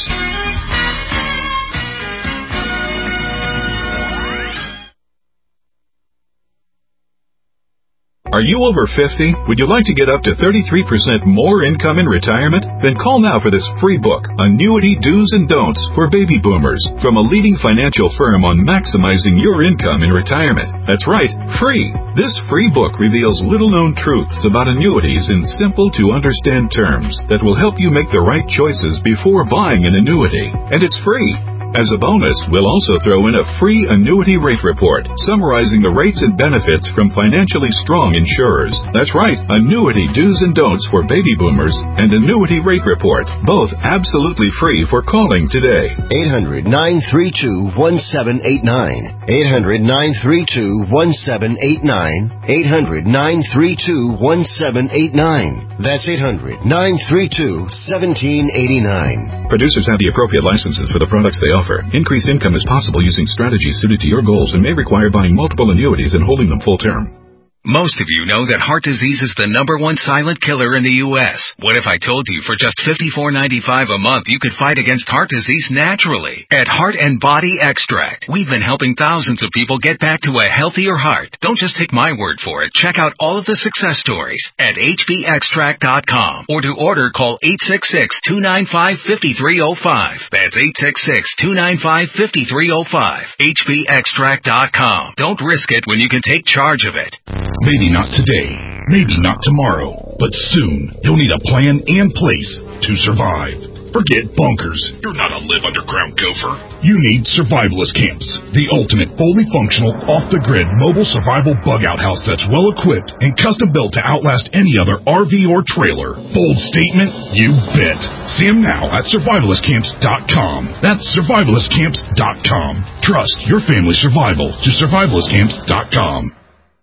Are you over fifty? Would you like to get up to thirty-three percent more income in retirement? Then call now for this free book, Annuity Do's and Don'ts for Baby Boomers, from a leading financial firm on maximizing your income in retirement. That's right, free. This free book reveals little-known truths about annuities in simple-to-understand terms that will help you make the right choices before buying an annuity. And it's free. As a bonus, we'll also throw in a free annuity rate report summarizing the rates and benefits from financially strong insurers. That's right, Annuity Do's and Don'ts for Baby Boomers and Annuity Rate Report, both absolutely free for calling today. eight hundred, nine three two, one seven eight nine. eight hundred, nine three two, one seven eight nine. eight hundred, nine three two, one seven eight nine. That's eight hundred, nine three two, one seven eight nine. Producers have the appropriate licenses for the products they offer. Increased income is possible using strategies suited to your goals and may require buying multiple annuities and holding them full term. Most of you know that heart disease is the number one silent killer in the U S What if I told you for just fifty-four ninety-five a month you could fight against heart disease naturally? At Heart and Body Extract, we've been helping thousands of people get back to a healthier heart. Don't just take my word for it. Check out all of the success stories at H B extract dot com, or to order, call eight six six, two nine five, five three zero five. That's eight six six, two nine five, five three zero five. H B extract dot com. Don't risk it when you can take charge of it. Maybe not today, maybe not tomorrow, but soon you'll need a plan and place to survive. Forget bunkers. You're not a live underground gopher. You need Survivalist Camps, the ultimate fully functional, off-the-grid mobile survival bug-out house that's well-equipped and custom-built to outlast any other R V or trailer. Bold statement? You bet. See them now at survivalist camps dot com. That's survivalist camps dot com. Trust your family's survival to survivalist camps dot com.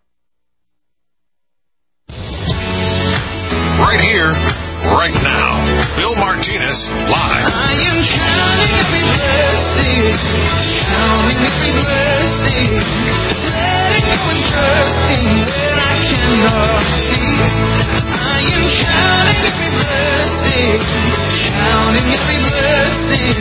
Right here, right now. Bill Martinez, live. I am counting every blessing, counting every blessing, letting go and trusting when I cannot see. I am counting every blessing, counting every blessing,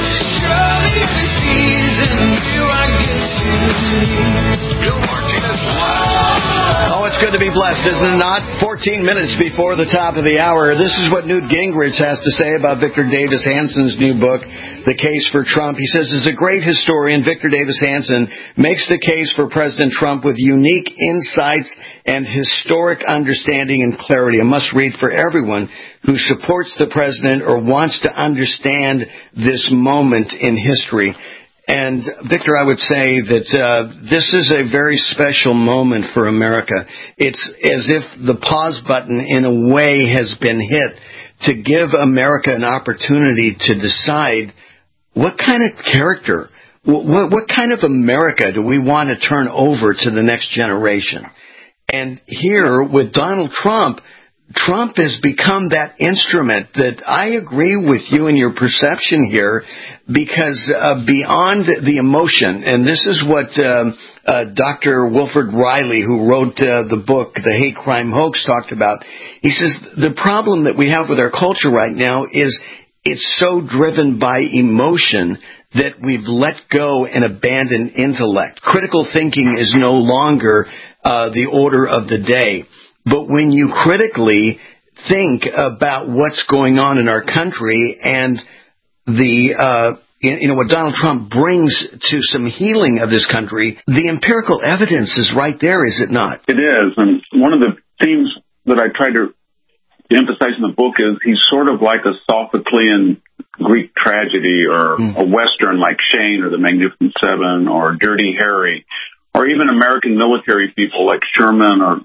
surely every season do I get to meet. Bill Martinez, live. Oh, it's good to be blessed, isn't it not? fourteen minutes before the top of the hour. This is what Newt Gingrich has to say about Victor Davis Hanson's new book, The Case for Trump. He says, as a great historian, Victor Davis Hanson makes the case for President Trump with unique insights and historic understanding and clarity. A must-read for everyone who supports the president or wants to understand this moment in history. And, Victor, I would say that uh, this is a very special moment for America. It's as if the pause button, in a way, has been hit to give America an opportunity to decide what kind of character, what, what kind of America do we want to turn over to the next generation. And here, with Donald Trump, Trump has become that instrument that I agree with you in your perception here, because uh, beyond the emotion, and this is what uh, uh, Doctor Wilfred Riley, who wrote uh, the book, The Hate Crime Hoax, talked about. He says the problem that we have with our culture right now is it's so driven by emotion that we've let go and abandoned intellect. Critical thinking is no longer uh, the order of the day. But when you critically think about what's going on in our country and the, uh, you know, what Donald Trump brings to some healing of this country, the empirical evidence is right there, is it not? It is. And one of the themes that I try to emphasize in the book is he's sort of like a Sophoclean Greek tragedy, or mm. a Western like Shane or the Magnificent Seven or Dirty Harry, or even American military people like Sherman or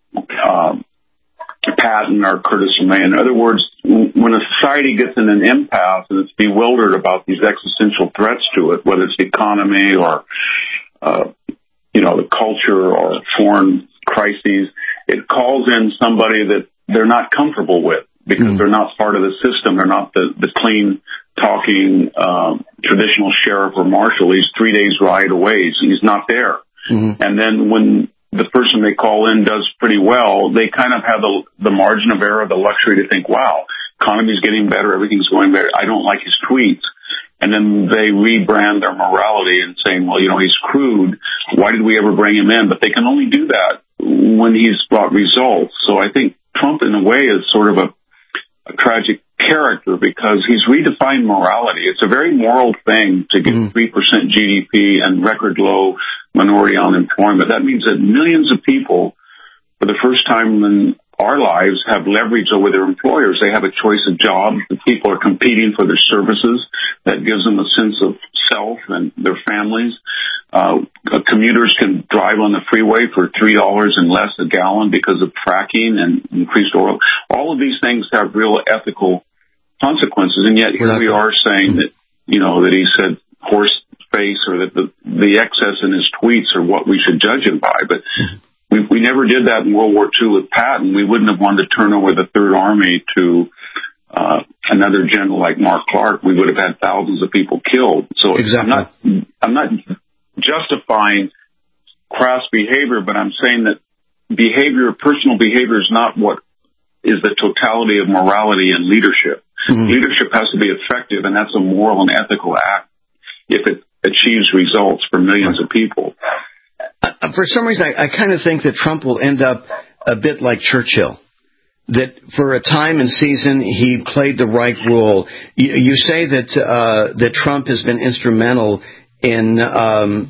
Um, Patton or Curtis LeMay. In other words, when a society gets in an impasse and it's bewildered about these existential threats to it, whether it's the economy or, uh, you know, the culture or foreign crises, it calls in somebody that they're not comfortable with. because mm. they're not part of the system. They're not the, the clean talking um, traditional sheriff or marshal. He's three days ride away. So he's not there. Mm-hmm. And then when the person they call in does pretty well, they kind of have the, the margin of error, the luxury to think, wow, economy's getting better, everything's going better. I don't like his tweets. And then they rebrand their morality and saying, well, you know, he's crude. Why did we ever bring him in? But they can only do that when he's brought results. So I think Trump, in a way, is sort of a, a tragic character because he's redefined morality. It's a very moral thing to get mm. three percent G D P and record low minority unemployment. That means that millions of people, for the first time in our lives, have leverage over their employers. They have a choice of jobs. The people are competing for their services. That gives them a sense of self and their families. Uh, commuters can drive on the freeway for three dollars and less a gallon because of fracking and increased oil. All of these things have real ethical consequences, and yet here we are saying that, you know, that he said horse face or that the, the excess in his tweets are what we should judge him by. But we, we never did that in World War Two with Patton. We wouldn't have wanted to turn over the Third Army to uh, another general like Mark Clark. We would have had thousands of people killed. So exactly. I'm not, I'm not justifying crass behavior, but I'm saying that behavior, personal behavior, is not what is the totality of morality and leadership. Mm-hmm. Leadership has to be effective, and that's a moral and ethical act if it achieves results for millions of people. Uh, for some reason, I, I kind of think that Trump will end up a bit like Churchill. That for a time and season, he played the right role. You, you say that uh, that Trump has been instrumental in um,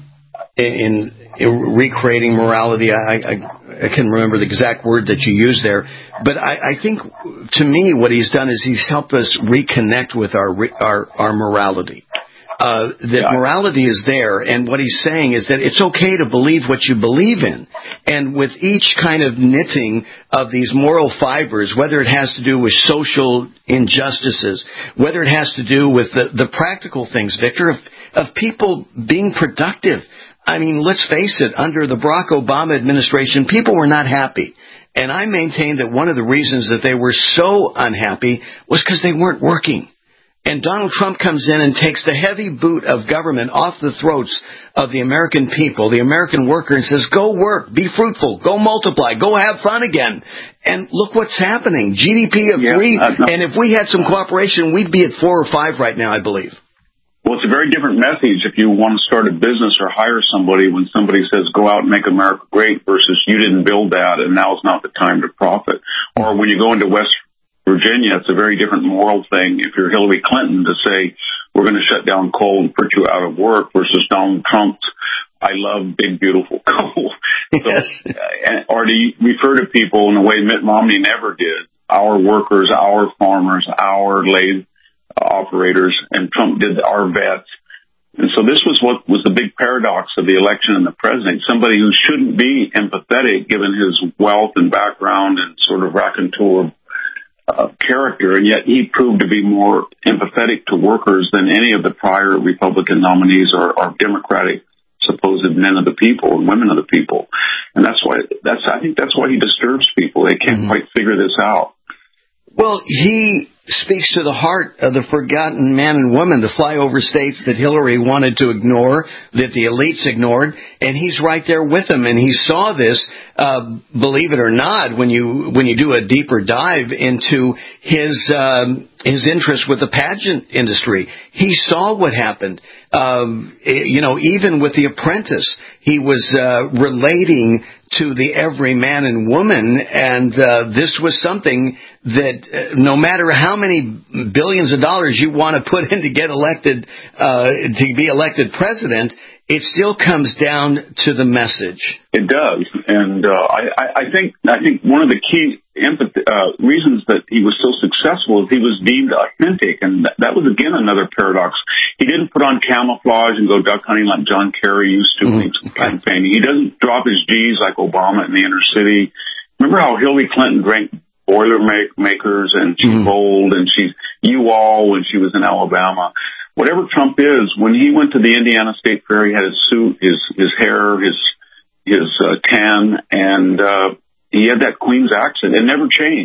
in, in recreating morality. I, I, I can't remember the exact word that you used there, but I, I think to me what he's done is he's helped us reconnect with our our, our morality. Uh, that yeah. morality is there, and what he's saying is that it's okay to believe what you believe in. And with each kind of knitting of these moral fibers, whether it has to do with social injustices, whether it has to do with the, the practical things, Victor, of, of people being productive. I mean, let's face it, under the Barack Obama administration, people were not happy. And I maintain that one of the reasons that they were so unhappy was because they weren't working. And Donald Trump comes in and takes the heavy boot of government off the throats of the American people, the American worker, and says, go work, be fruitful, go multiply, go have fun again. And look what's happening. G D P of yeah, three, and if we had some cooperation, we'd be at four or five right now, I believe. Well, it's a very different message if you want to start a business or hire somebody when somebody says, go out and make America great versus you didn't build that and now's not the time to profit. Or when you go into West Virginia, it's a very different moral thing if you're Hillary Clinton to say, we're going to shut down coal and put you out of work versus Donald Trump's, I love big, beautiful coal. Yes. So, uh, or to refer to people in a way Mitt Romney never did, our workers, our farmers, our lathe operators, and Trump did our vets. And so this was what was the big paradox of the election and the president, somebody who shouldn't be empathetic given his wealth and background and sort of raconteur Uh, character, and yet he proved to be more empathetic to workers than any of the prior Republican nominees or, or Democratic supposed men of the people and women of the people. And that's why, that's, I think that's why he disturbs people. They can't mm-hmm. quite figure this out. Well, he speaks to the heart of the forgotten man and woman, the flyover states that Hillary wanted to ignore, that the elites ignored, and he's right there with them. And he saw this, uh, believe it or not, when you when you do a deeper dive into his um, his interest with the pageant industry. He saw what happened. Um, you know, even with The Apprentice, he was uh, relating to the every man and woman, and uh, this was something that uh, no matter how many billions of dollars you want to put in to get elected, uh, to be elected president, it still comes down to the message. It does, and uh, I, I think I think one of the key empathy, uh, reasons that he was so successful is he was deemed authentic, and that, that was again another paradox. He didn't put on camouflage and go duck hunting like John Kerry used to when he was campaigning. He doesn't drop his G's like Obama in the inner city. Remember how Hillary Clinton drank Boilermakers and she mm-hmm. bowled and she's you all when she was in Alabama. Whatever Trump is, when he went to the Indiana State Fair, he had his suit, his his hair, his his uh, tan, and uh, he had that Queen's accent. It never changed.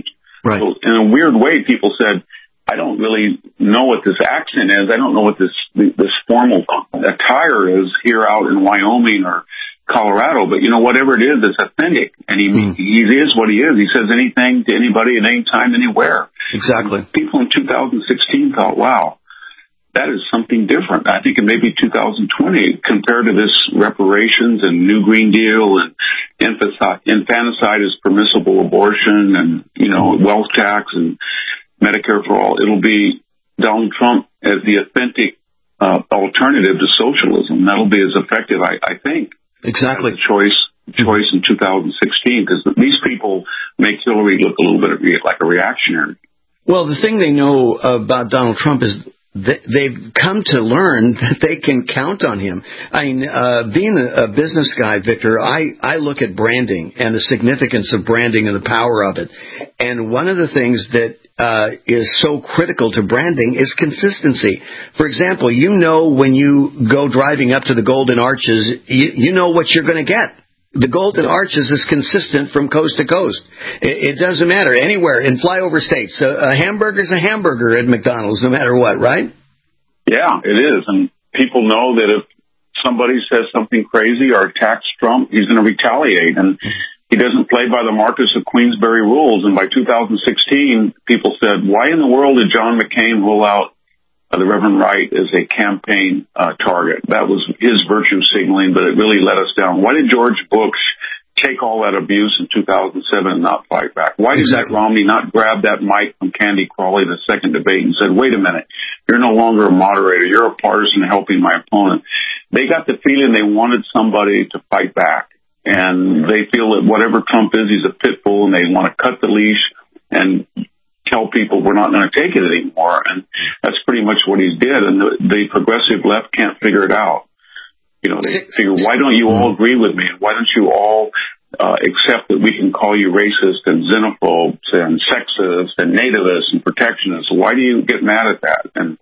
Right. So in a weird way, people said, I don't really know what this accent is. I don't know what this this formal attire is here out in Wyoming or Colorado. But, you know, whatever it is, it's authentic. And he, mm. he is what he is. He says anything to anybody at any time, anywhere. Exactly. And people in two thousand sixteen thought, wow, that is something different. I think in maybe two thousand twenty, compared to this reparations and New Green Deal and infanticide as permissible abortion and, you know, wealth tax and Medicare for all, it'll be Donald Trump as the authentic uh, alternative to socialism. That'll be as effective, I, I think. Exactly. As a choice, choice in two thousand sixteen, because these people make Hillary look a little bit like a reactionary. Well, the thing they know about Donald Trump is they've come to learn that they can count on him. I mean, uh, being a, a business guy, Victor, I, I look at branding and the significance of branding and the power of it. And one of the things that uh, is so critical to branding is consistency. For example, you know when you go driving up to the Golden Arches, you, you know what you're going to get. The Golden Arches is consistent from coast to coast. It, it doesn't matter. Anywhere in flyover states, a, a hamburger's a hamburger at McDonald's, no matter what, right? Yeah, it is. And people know that if somebody says something crazy or attacks Trump, he's going to retaliate. And he doesn't play by the Marcus of Queensberry rules. And by two thousand sixteen, people said, why in the world did John McCain rule out Uh, the Reverend Wright is a campaign uh, target? That was his virtue signaling, but it really let us down. Why did George Bush take all that abuse in two thousand seven and not fight back? Why did exactly. Mitt Romney not grab that mic from Candy Crawley in the second debate and said, wait a minute, you're no longer a moderator, you're a partisan helping my opponent? They got the feeling they wanted somebody to fight back, and they feel that whatever Trump is, he's a pit bull, and they want to cut the leash and tell people we're not going to take it anymore. And that's pretty much what he did. And the, the progressive left can't figure it out. You know, they figure, why don't you all agree with me? And why don't you all uh, accept that we can call you racist and xenophobes and sexist and nativist and protectionist? Why do you get mad at that? And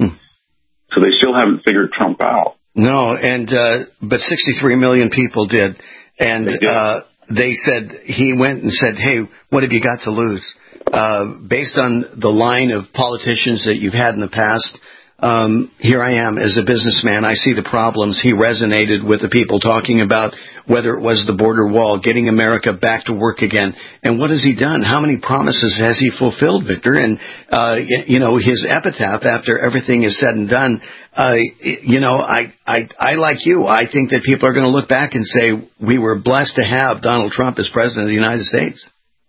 so they still haven't figured Trump out. No, and uh, but sixty-three million people did. And they, did. Uh, they said, he went and said, hey, what have you got to lose? Uh, based on the line of politicians that you've had in the past, um, here I am as a businessman. I see the problems. He resonated with the people talking about whether it was the border wall, getting America back to work again. And what has he done? How many promises has he fulfilled, Victor? And, uh, you know, his epitaph after everything is said and done, uh, you know, I, I, I like you. I think that people are going to look back and say, we were blessed to have Donald Trump as president of the United States.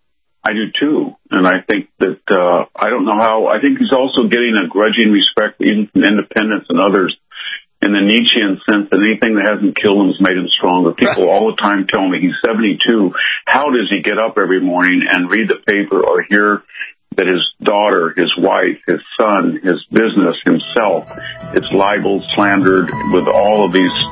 I do too, and I think that, uh, I don't know how, I think he's also getting a grudging respect even from independents and others in the Nietzschean sense that anything that hasn't killed him has made him stronger. People all the time tell me he's seventy-two. How does he get up every morning and read the paper or hear that his daughter, his wife, his son, his business, himself, is libeled, slandered with all of these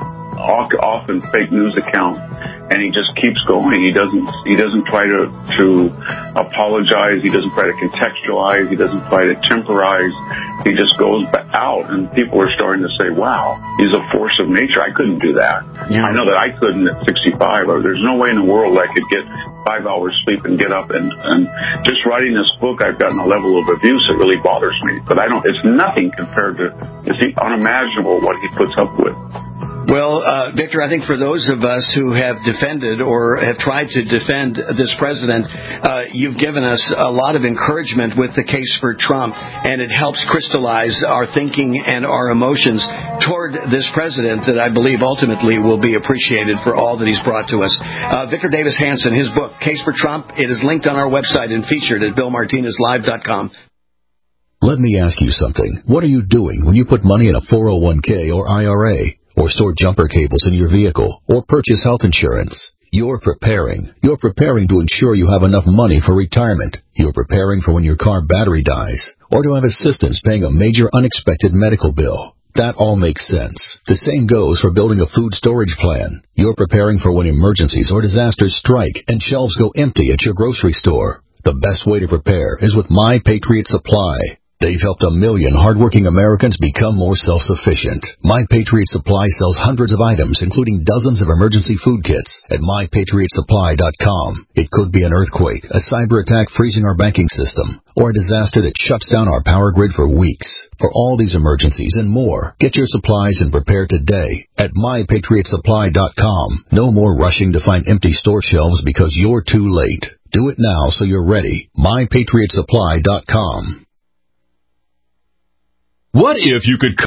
often fake news accounts, and he just keeps going. He doesn't he doesn't try to to apologize. He doesn't try to contextualize. He doesn't try to temporize. He just goes out, and people are starting to say, wow, he's a force of nature. I couldn't do that. Yeah. I know that I couldn't at sixty-five. Or there's no way in the world I could get five hours sleep and get up. And, and just writing this book, I've gotten a level of abuse that really bothers me. But I don't. It's nothing compared to, it's unimaginable what he puts up with. Well, uh, Victor, I think for those of us who have defended or have tried to defend this president, uh, you've given us a lot of encouragement with the case for Trump, and it helps crystallize our thinking and our emotions toward this president that I believe ultimately will be appreciated for all that he's brought to us. Uh, Victor Davis Hanson, his book, Case for Trump, it is linked on our website and featured at bill martinez live dot com. Let me ask you something. What are you doing when you put money in a four oh one k or I R A? Or store jumper cables in your vehicle, or purchase health insurance? You're preparing. You're preparing to ensure you have enough money for retirement. You're preparing for when your car battery dies, or to have assistance paying a major unexpected medical bill. That all makes sense. The same goes for building a food storage plan. You're preparing for when emergencies or disasters strike and shelves go empty at your grocery store. The best way to prepare is with My Patriot Supply. They've helped a million hardworking Americans become more self-sufficient. My Patriot Supply sells hundreds of items, including dozens of emergency food kits at my patriot supply dot com. It could be an earthquake, a cyber attack freezing our banking system, or a disaster that shuts down our power grid for weeks. For all these emergencies and more, get your supplies and prepare today at my patriot supply dot com. No more rushing to find empty store shelves because you're too late. Do it now so you're ready. my patriot supply dot com. What if you could